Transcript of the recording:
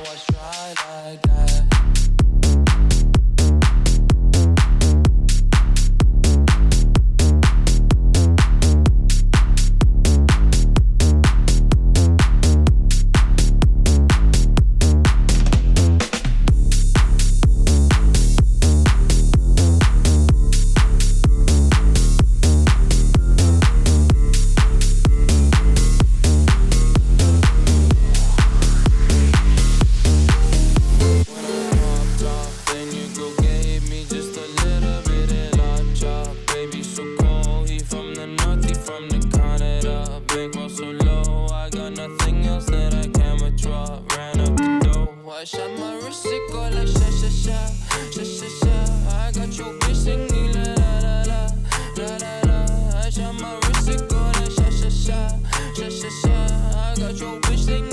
watch dry like that. I shot my wrist, it go like sha sha sha, sha sha sha. I got your bitch singing la la la la, la la la. I shot my wrist, it go like sha sha sha, sha sha sha. I got your bitch singing.